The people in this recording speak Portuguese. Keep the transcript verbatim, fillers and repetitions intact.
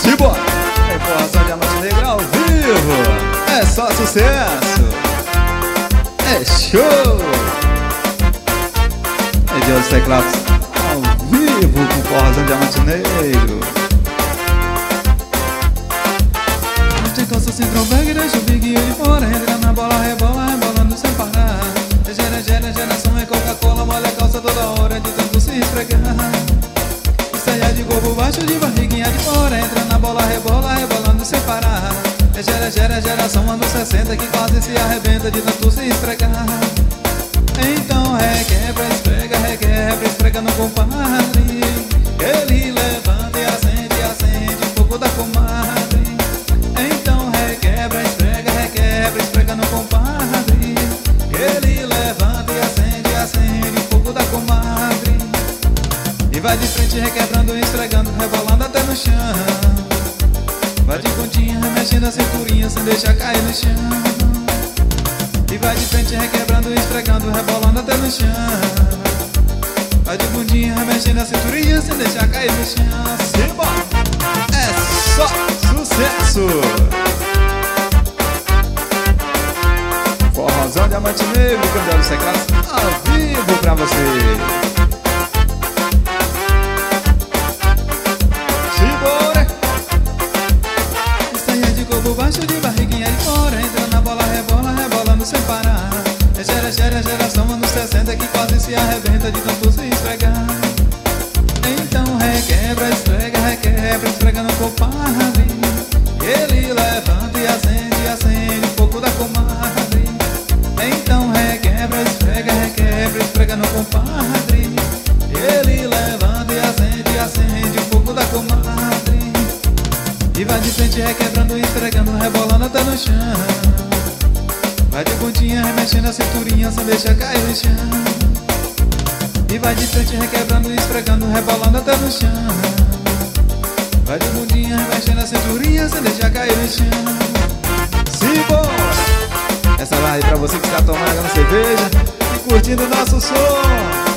Simbora! É forrozão Diamante Negro ao vivo. É só sucesso. É show. É de olhos teclados ao vivo com forrozão Diamante Negro. De calça sem trombeg, deixa o big de fora. Entra na bola, rebola, rebolando sem parar. Gera, gera, geração é Coca-Cola. Molha a calça toda hora de tanto se esfregar. Saia de corpo baixo, de barriguinha de fora. Entra na bola, rebola, rebolando sem parar. Gera, gera, geração anos sessenta que quase se arrebenta de tanto se esfregar. Então requebra, esfrega, requebra, esfrega no compadre. Ele levanta e acende, acende o fogo da comadre. Então requebra, esfrega, requebra, esfrega no compadre. Ele levanta e acende, acende o fogo da comadre. E vai de frente requebrando, esfregando, rebolando até no chão. Vai de pontinha, remexendo a cinturinha sem deixar cair no chão. E vai de frente requebrando, esfregando, rebolando até no chão. Vai de bundinha, remexendo a cinturinha sem deixar cair no chão. Simbora! É só sucesso. Forrozão Diamante Negro, com olhos teclados ao vivo pra você. Baixo de barriguinha de fora, entra na bola, rebola, rebolando sem parar. É gera, gera, geração anos sessenta que quase se arrebenta de tanto se esfregar. Então requebra, esfrega, requebra, esfrega no compadre. Ele levanta e acende, acende o fogo da comadre. Então requebra, esfrega, requebra, esfrega no compadre. Ele levanta e acende, acende o fogo da comadre. E vai de frente requebrando, esfregando, rebolando até no chão. Vai de pontinha, remexendo a cinturinha sem deixar cair no chão. E vai de frente requebrando, esfregando, rebolando até no chão. Vai de bundinha, remexendo a cinturinha sem deixar cair no chão. Simbora! Essa vai pra você que está tomando uma cerveja e curtindo o nosso som.